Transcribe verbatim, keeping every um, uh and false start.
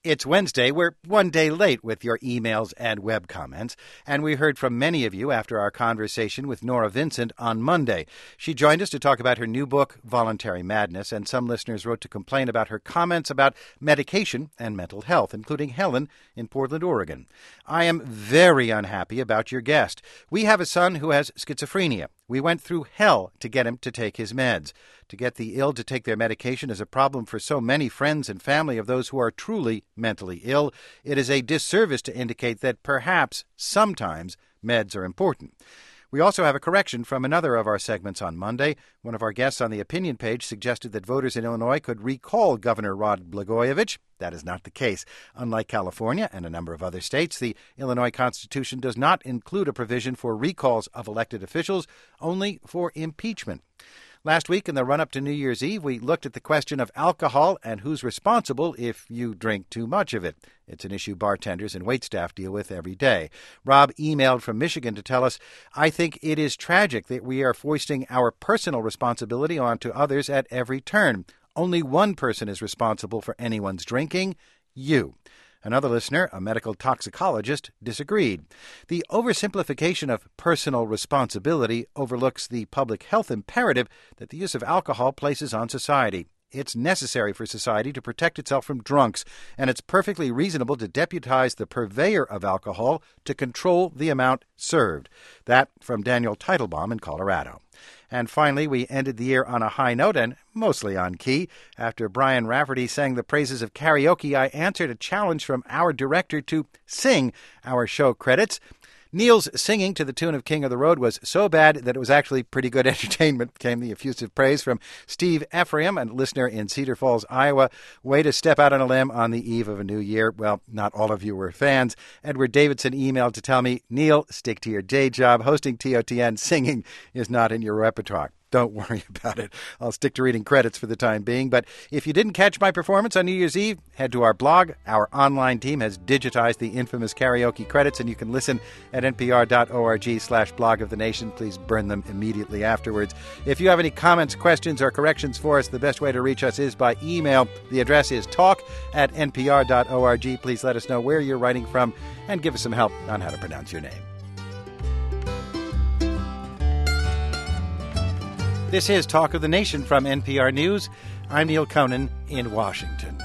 It's Wednesday. We're one day late with your emails and web comments, and we heard from many of you after our conversation with Nora Vincent on Monday. She joined us to talk about her new book, Voluntary Madness, and some listeners wrote to complain about her comments about medication and mental health, including Helen in Portland, Oregon. I am very unhappy about your guest. We have a son who has schizophrenia. We went through hell to get him to take his meds. To get the ill to take their medication is a problem for so many friends and family of those who are truly mentally ill. It is a disservice to indicate that perhaps, sometimes, meds are important. We also have a correction from another of our segments on Monday. One of our guests on the opinion page suggested that voters in Illinois could recall Governor Rod Blagojevich. That is not the case. Unlike California and a number of other states, the Illinois Constitution does not include a provision for recalls of elected officials, only for impeachment. Last week, in the run-up to New Year's Eve, we looked at the question of alcohol and who's responsible if you drink too much of it. It's an issue bartenders and waitstaff deal with every day. Rob emailed from Michigan to tell us, I think it is tragic that we are foisting our personal responsibility onto others at every turn. Only one person is responsible for anyone's drinking, you. Another listener, a medical toxicologist, disagreed. The oversimplification of personal responsibility overlooks the public health imperative that the use of alcohol places on society. It's necessary for society to protect itself from drunks, and it's perfectly reasonable to deputize the purveyor of alcohol to control the amount served. That from Daniel Teitelbaum in Colorado. And finally, we ended the year on a high note and mostly on key. After Brian Rafferty sang the praises of karaoke, I answered a challenge from our director to sing our show credits. Neil's singing to the tune of King of the Road was so bad that it was actually pretty good entertainment, came the effusive praise from Steve Ephraim, a listener in Cedar Falls, Iowa. Way to step out on a limb on the eve of a new year. Well, not all of you were fans. Edward Davidson emailed to tell me, Neil, stick to your day job. Hosting T O T N, singing is not in your repertoire. Don't worry about it. I'll stick to reading credits for the time being. But if you didn't catch my performance on New Year's Eve, head to our blog. Our online team has digitized the infamous karaoke credits, and you can listen at npr.org slash blog of the nation. Please burn them immediately afterwards. If you have any comments, questions, or corrections for us, the best way to reach us is by email. The address is talk at npr.org. Please let us know where you're writing from and give us some help on how to pronounce your name. This is Talk of the Nation from N P R News. I'm Neil Conan in Washington.